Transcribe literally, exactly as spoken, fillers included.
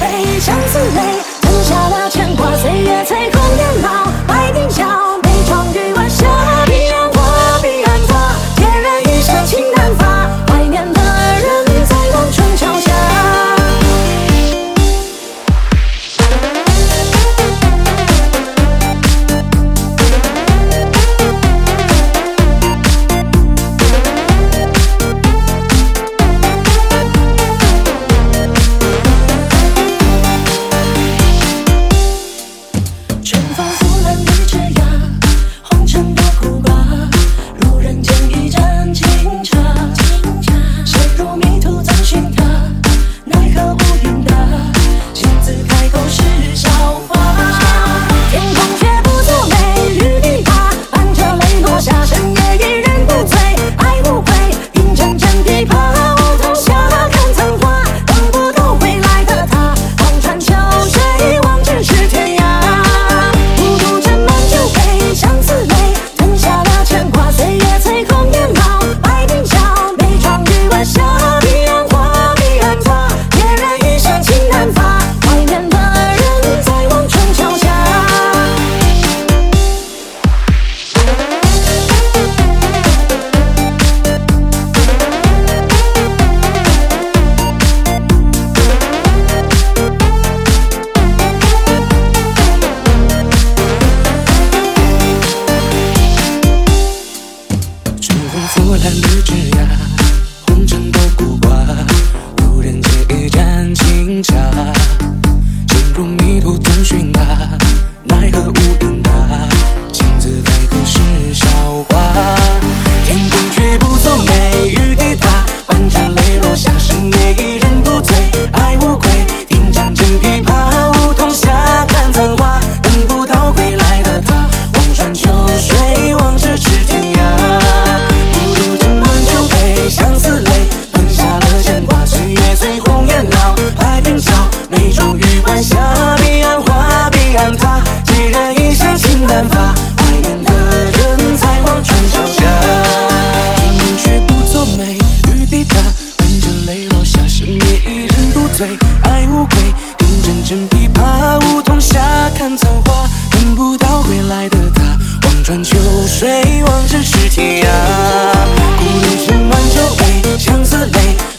悲，相思泪，吞下了牵挂，岁月催红颜老。白丁角，每窗玉晚霞，彼岸花，彼岸花，孑然一身情难发，怀念的人在望春桥下。 腐烂绿枝桠，红尘多孤寡，路人间一盏清茶，心如迷途总寻他，奈何无应答，亲自开口是笑话，天空却不作美，雨滴答，伴着泪落下，深夜一人独醉，爱无归，听阵阵琵琶，梧桐下看残花，等不到归来的他，望穿秋水，望咫尺天涯。相思泪，吞下了牵挂，岁月催红颜老。白丁角，每窗玉晚霞，彼岸花，彼岸他，孑然一身情难发，怀念的人在望春桥下。天空却不作美，雨滴答，伴着泪落下，深夜一人独醉，爱无归，听阵阵琵琶，梧桐下看残花，等不到归来的他，望穿秋水，望咫尺天涯。孤独沉满酒杯，相思泪。